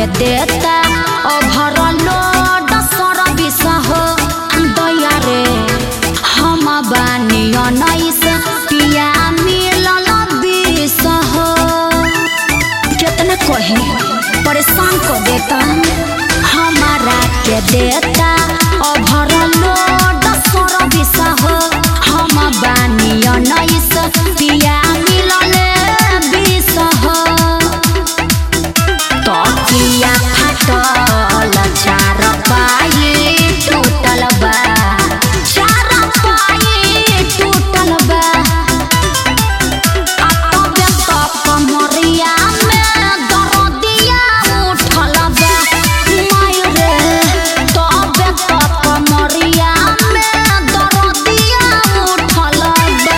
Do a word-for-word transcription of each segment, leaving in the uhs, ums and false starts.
देता overload service हो दया रे हम बानी उन्नीस पिया मिलल बीस हो कितने कहे परेशान को देता हमारा के देता ओवरलोड सर्विस हो हम बानी उन्नीस पिया मिलल बीस हो तकिया फाटल चार पाई टूटल बा चार पाई टूटल बा अब तक कमरिया में दर्दिया उठल बा माय रे तब तक कमरिया में दर्दिया उठल बा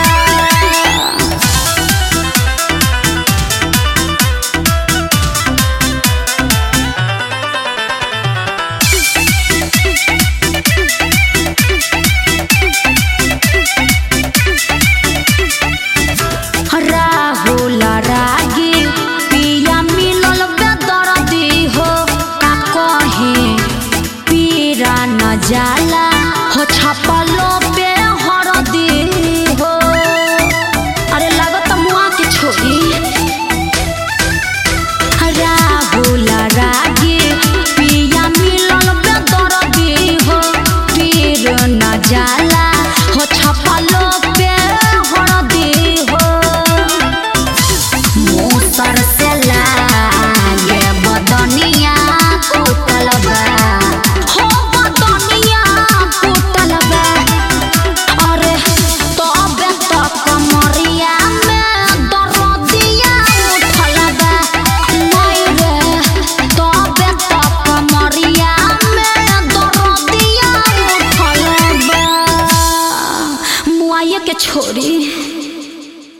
राहुल रागी पिया मिलल बेदर्दी हो का कहे पीरा न जा